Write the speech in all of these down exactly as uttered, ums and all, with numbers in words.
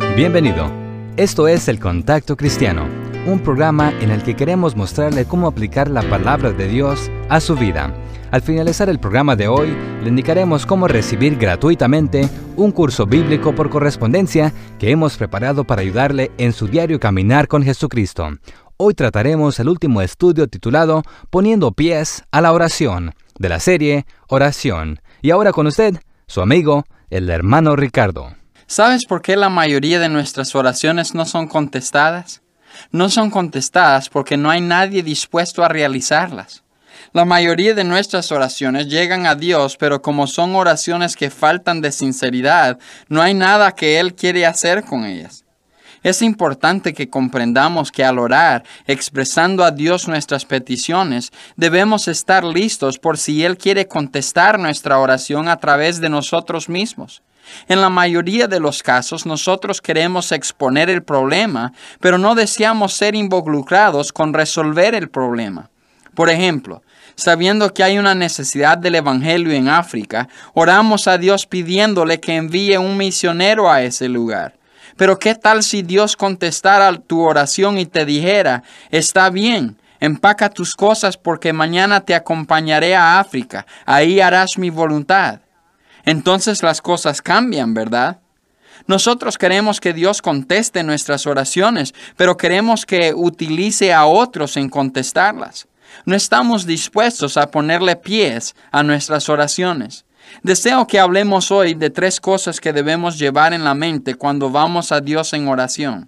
Bienvenido. Esto es El Contacto Cristiano, un programa en el que queremos mostrarle cómo aplicar la palabra de Dios a su vida. Al finalizar el programa de hoy, le indicaremos cómo recibir gratuitamente un curso bíblico por correspondencia que hemos preparado para ayudarle en su diario caminar con Jesucristo. Hoy trataremos el último estudio titulado Poniendo pies a la oración, de la serie Oración. Y ahora con usted, su amigo, el hermano Ricardo. ¿Sabes por qué la mayoría de nuestras oraciones no son contestadas? No son contestadas porque no hay nadie dispuesto a realizarlas. La mayoría de nuestras oraciones llegan a Dios, pero como son oraciones que faltan de sinceridad, no hay nada que Él quiere hacer con ellas. Es importante que comprendamos que al orar, expresando a Dios nuestras peticiones, debemos estar listos por si Él quiere contestar nuestra oración a través de nosotros mismos. En la mayoría de los casos, nosotros queremos exponer el problema, pero no deseamos ser involucrados con resolver el problema. Por ejemplo, sabiendo que hay una necesidad del Evangelio en África, oramos a Dios pidiéndole que envíe un misionero a ese lugar. Pero ¿qué tal si Dios contestara tu oración y te dijera, está bien, empaca tus cosas porque mañana te acompañaré a África, ahí harás mi voluntad? Entonces las cosas cambian, ¿verdad? Nosotros queremos que Dios conteste nuestras oraciones, pero queremos que utilice a otros en contestarlas. No estamos dispuestos a ponerle pies a nuestras oraciones. Deseo que hablemos hoy de tres cosas que debemos llevar en la mente cuando vamos a Dios en oración.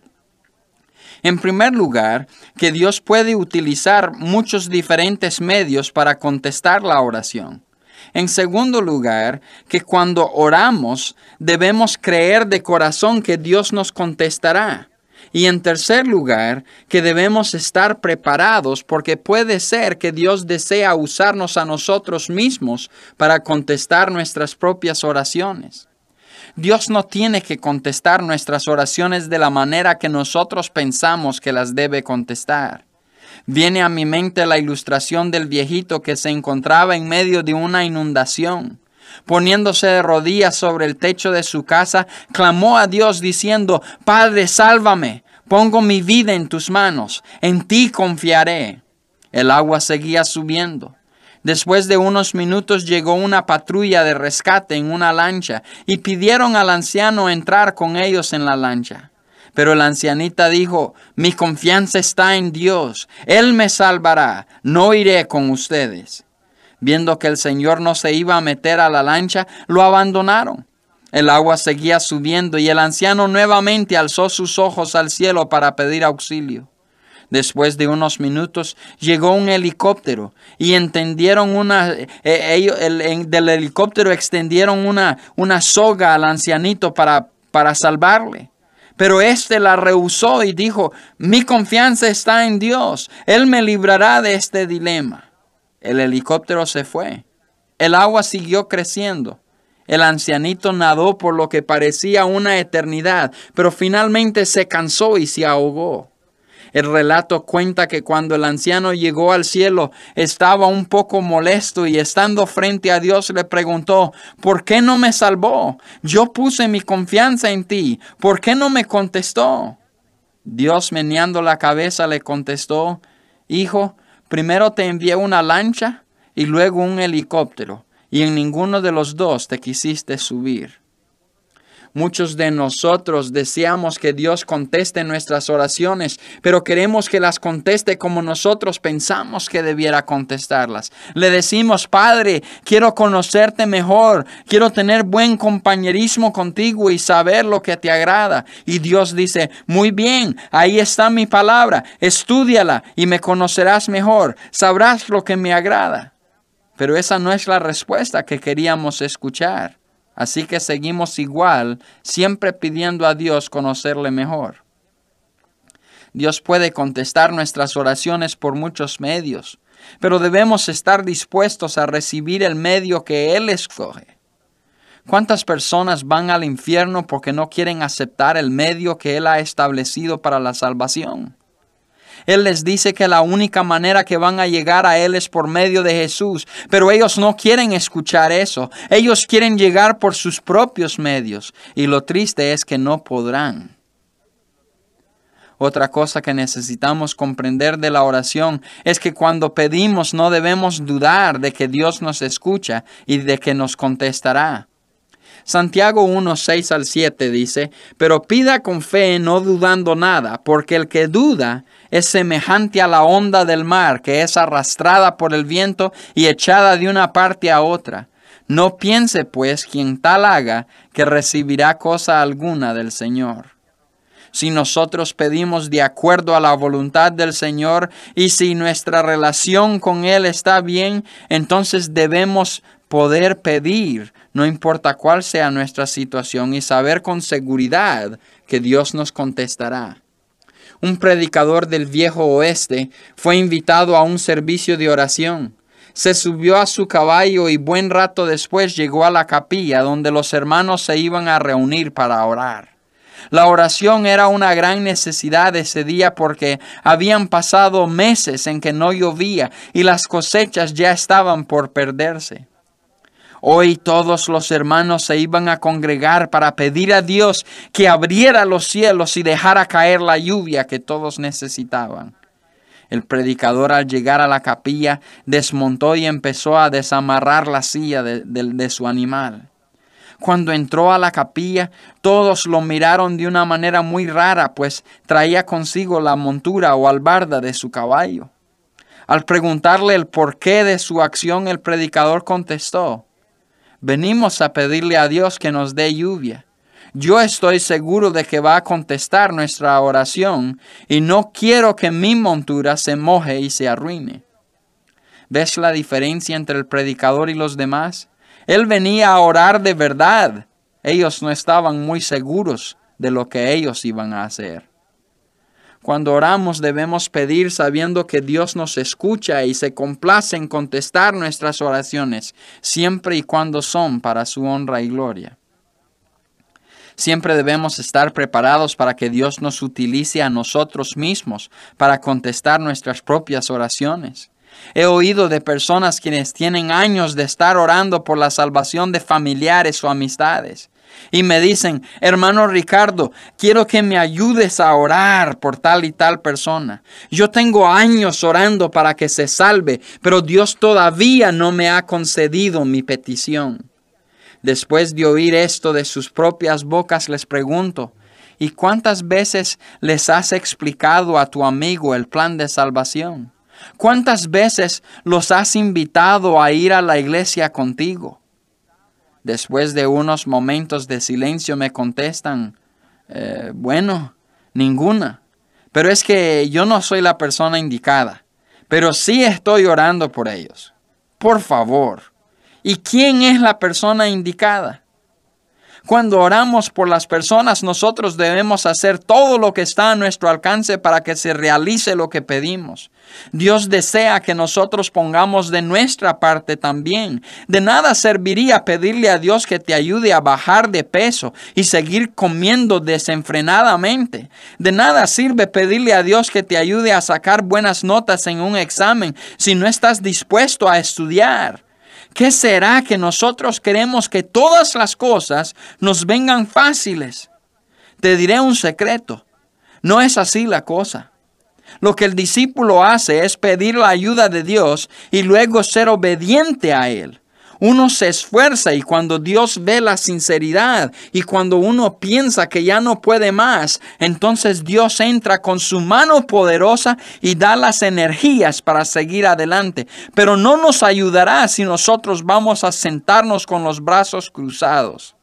En primer lugar, que Dios puede utilizar muchos diferentes medios para contestar la oración. En segundo lugar, que cuando oramos debemos creer de corazón que Dios nos contestará. Y en tercer lugar, que debemos estar preparados porque puede ser que Dios desea usarnos a nosotros mismos para contestar nuestras propias oraciones. Dios no tiene que contestar nuestras oraciones de la manera que nosotros pensamos que las debe contestar. Viene a mi mente la ilustración del viejito que se encontraba en medio de una inundación. Poniéndose de rodillas sobre el techo de su casa, clamó a Dios diciendo, Padre, sálvame, pongo mi vida en tus manos, en ti confiaré. El agua seguía subiendo. Después de unos minutos llegó una patrulla de rescate en una lancha y pidieron al anciano entrar con ellos en la lancha. Pero la ancianita dijo, mi confianza está en Dios, Él me salvará, no iré con ustedes. Viendo que el Señor no se iba a meter a la lancha, lo abandonaron. El agua seguía subiendo y el anciano nuevamente alzó sus ojos al cielo para pedir auxilio. Después de unos minutos llegó un helicóptero y entendieron una, eh, ellos, el, el, del helicóptero extendieron una, una soga al ancianito para, para salvarle. Pero éste la rehusó y dijo, mi confianza está en Dios, Él me librará de este dilema. El helicóptero se fue. El agua siguió creciendo. El ancianito nadó por lo que parecía una eternidad, pero finalmente se cansó y se ahogó. El relato cuenta que cuando el anciano llegó al cielo, estaba un poco molesto y estando frente a Dios le preguntó, ¿por qué no me salvó? Yo puse mi confianza en ti, ¿por qué no me contestó? Dios meneando la cabeza le contestó, hijo, primero te envié una lancha y luego un helicóptero, y en ninguno de los dos te quisiste subir. Muchos de nosotros deseamos que Dios conteste nuestras oraciones, pero queremos que las conteste como nosotros pensamos que debiera contestarlas. Le decimos, Padre, quiero conocerte mejor, quiero tener buen compañerismo contigo y saber lo que te agrada. Y Dios dice, muy bien, ahí está mi palabra, estúdiala y me conocerás mejor, sabrás lo que me agrada. Pero esa no es la respuesta que queríamos escuchar. Así que seguimos igual, siempre pidiendo a Dios conocerle mejor. Dios puede contestar nuestras oraciones por muchos medios, pero debemos estar dispuestos a recibir el medio que Él escoge. ¿Cuántas personas van al infierno porque no quieren aceptar el medio que Él ha establecido para la salvación? Él les dice que la única manera que van a llegar a Él es por medio de Jesús, pero ellos no quieren escuchar eso. Ellos quieren llegar por sus propios medios y lo triste es que no podrán. Otra cosa que necesitamos comprender de la oración es que cuando pedimos no debemos dudar de que Dios nos escucha y de que nos contestará. Santiago uno, seis al siete dice, pero pida con fe no dudando nada, porque el que duda es semejante a la onda del mar que es arrastrada por el viento y echada de una parte a otra. No piense pues quien tal haga que recibirá cosa alguna del Señor. Si nosotros pedimos de acuerdo a la voluntad del Señor y si nuestra relación con Él está bien, entonces debemos poder pedir, no importa cuál sea nuestra situación, y saber con seguridad que Dios nos contestará. Un predicador del viejo oeste fue invitado a un servicio de oración. Se subió a su caballo y buen rato después llegó a la capilla donde los hermanos se iban a reunir para orar. La oración era una gran necesidad ese día porque habían pasado meses en que no llovía y las cosechas ya estaban por perderse. Hoy todos los hermanos se iban a congregar para pedir a Dios que abriera los cielos y dejara caer la lluvia que todos necesitaban. El predicador al llegar a la capilla desmontó y empezó a desamarrar la silla de, de, de su animal. Cuando entró a la capilla, todos lo miraron de una manera muy rara, pues traía consigo la montura o albarda de su caballo. Al preguntarle el porqué de su acción, el predicador contestó, venimos a pedirle a Dios que nos dé lluvia. Yo estoy seguro de que va a contestar nuestra oración y no quiero que mi montura se moje y se arruine. ¿Ves la diferencia entre el predicador y los demás? Él venía a orar de verdad. Ellos no estaban muy seguros de lo que ellos iban a hacer. Cuando oramos debemos pedir sabiendo que Dios nos escucha y se complace en contestar nuestras oraciones, siempre y cuando son para su honra y gloria. Siempre debemos estar preparados para que Dios nos utilice a nosotros mismos para contestar nuestras propias oraciones. He oído de personas quienes tienen años de estar orando por la salvación de familiares o amistades. Y me dicen, hermano Ricardo, quiero que me ayudes a orar por tal y tal persona. Yo tengo años orando para que se salve, pero Dios todavía no me ha concedido mi petición. Después de oír esto de sus propias bocas, les pregunto, ¿y cuántas veces les has explicado a tu amigo el plan de salvación? ¿Cuántas veces los has invitado a ir a la iglesia contigo? Después de unos momentos de silencio me contestan, eh, bueno, ninguna. Pero es que yo no soy la persona indicada, pero sí estoy orando por ellos. Por favor. ¿Y quién es la persona indicada? Cuando oramos por las personas, nosotros debemos hacer todo lo que está a nuestro alcance para que se realice lo que pedimos. Dios desea que nosotros pongamos de nuestra parte también. De nada serviría pedirle a Dios que te ayude a bajar de peso y seguir comiendo desenfrenadamente. De nada sirve pedirle a Dios que te ayude a sacar buenas notas en un examen si no estás dispuesto a estudiar. ¿Qué será que nosotros queremos que todas las cosas nos vengan fáciles? Te diré un secreto. No es así la cosa. Lo que el discípulo hace es pedir la ayuda de Dios y luego ser obediente a Él. Uno se esfuerza y cuando Dios ve la sinceridad y cuando uno piensa que ya no puede más, entonces Dios entra con su mano poderosa y da las energías para seguir adelante. Pero no nos ayudará si nosotros vamos a sentarnos con los brazos cruzados.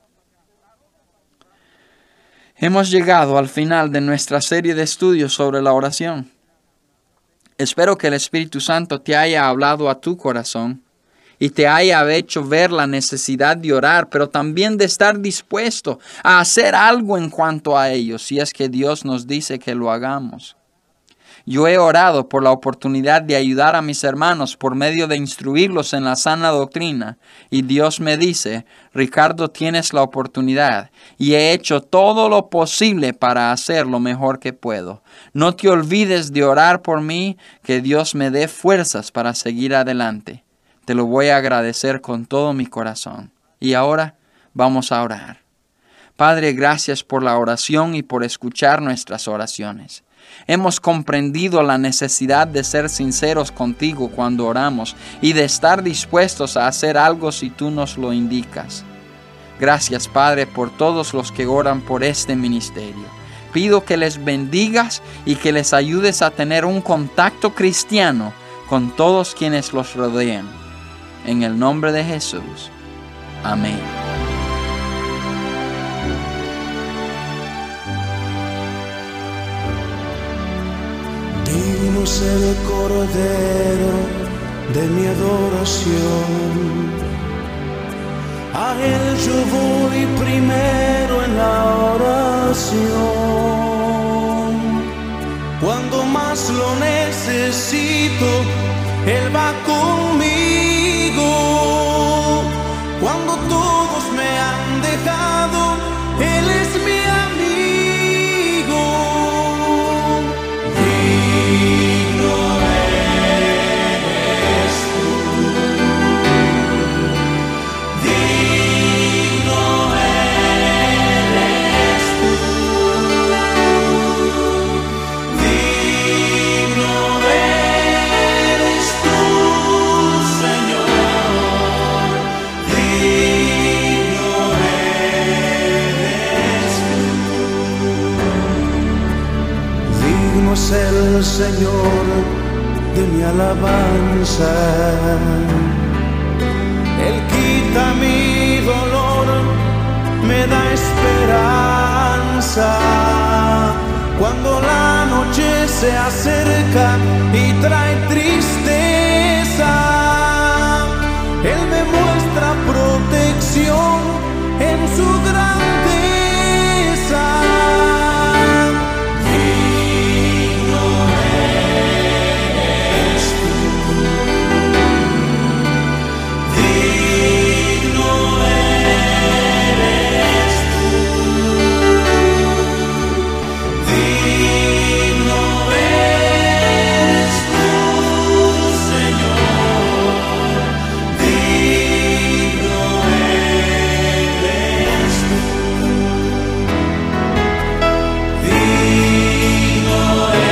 Hemos llegado al final de nuestra serie de estudios sobre la oración. Espero que el Espíritu Santo te haya hablado a tu corazón y te haya hecho ver la necesidad de orar, pero también de estar dispuesto a hacer algo en cuanto a ello, si es que Dios nos dice que lo hagamos. Yo he orado por la oportunidad de ayudar a mis hermanos por medio de instruirlos en la sana doctrina, y Dios me dice, Ricardo, tienes la oportunidad, y he hecho todo lo posible para hacer lo mejor que puedo. No te olvides de orar por mí, que Dios me dé fuerzas para seguir adelante. Te lo voy a agradecer con todo mi corazón. Y ahora vamos a orar. Padre, gracias por la oración y por escuchar nuestras oraciones. Hemos comprendido la necesidad de ser sinceros contigo cuando oramos y de estar dispuestos a hacer algo si tú nos lo indicas. Gracias, Padre, por todos los que oran por este ministerio. Pido que les bendigas y que les ayudes a tener un contacto cristiano con todos quienes los rodean. En el nombre de Jesús. Amén. Digno es el Cordero de mi adoración. A Él yo voy primero en la oración. Cuando más lo necesito, Él va conmigo. Cuando todos me han dejado, Él es mi amigo. Digno eres tú. Digno eres tú. Digno eres tú, Señor. Digno eres tú. Digno es el Señor de mi alabanza. Él quita mi dolor, me da esperanza. Cuando la noche se acerca y trae tristeza, Él me muestra protección en su grandeza. Digno eres tú. Digno eres tú. Digno eres tú, Señor. Digno eres tú. Digno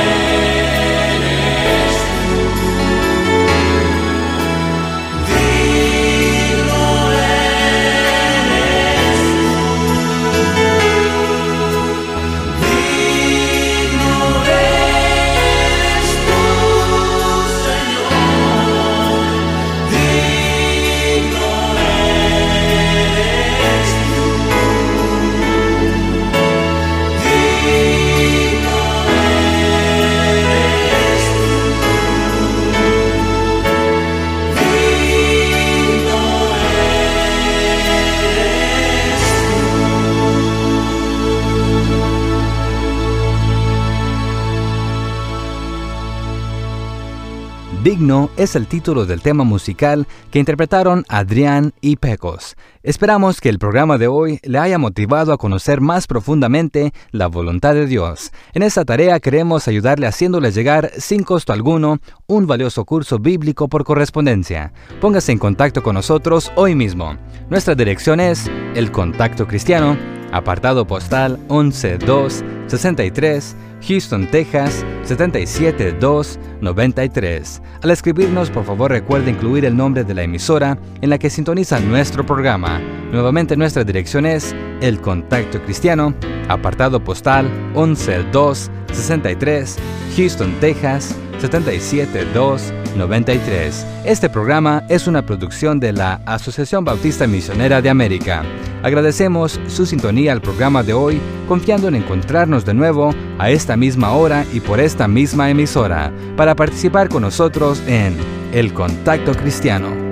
eres tú. Digno eres tú. Digno eres tú, Señor. Digno eres tú. Digno eres tú. Digno Digno es el título del tema musical que interpretaron Adrián y Pecos. Esperamos que el programa de hoy le haya motivado a conocer más profundamente la voluntad de Dios. En esta tarea queremos ayudarle haciéndole llegar, sin costo alguno, un valioso curso bíblico por correspondencia. Póngase en contacto con nosotros hoy mismo. Nuestra dirección es El Contacto Cristiano, apartado postal once dos sesenta y tres, Houston, Texas siete siete dos nueve tres. Al escribirnos, por favor recuerde incluir el nombre de la emisora en la que sintoniza nuestro programa. Nuevamente nuestra dirección es El Contacto Cristiano, apartado postal once dos sesenta y tres, Houston, Texas siete siete dos nueve tres. Este programa es una producción de la Asociación Bautista Misionera de América. Agradecemos su sintonía al programa de hoy, confiando en encontrarnos de nuevo a esta misma hora y por esta misma emisora, para participar con nosotros en El Contacto Cristiano.